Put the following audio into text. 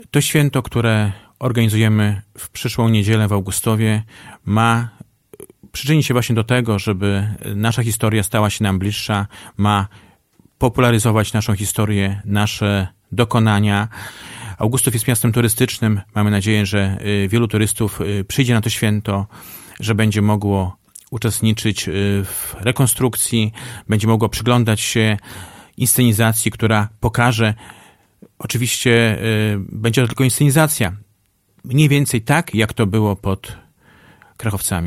To święto, które organizujemy w przyszłą niedzielę w Augustowie, ma przyczynić się właśnie do tego, żeby nasza historia stała się nam bliższa, ma popularyzować naszą historię, nasze dokonania. Augustów jest miastem turystycznym. Mamy nadzieję, że wielu turystów przyjdzie na to święto, że będzie mogło uczestniczyć w rekonstrukcji, będzie mogło przyglądać się inscenizacji, która pokaże, oczywiście będzie to tylko inscenizacja, mniej więcej tak, jak to było pod Krachowcami.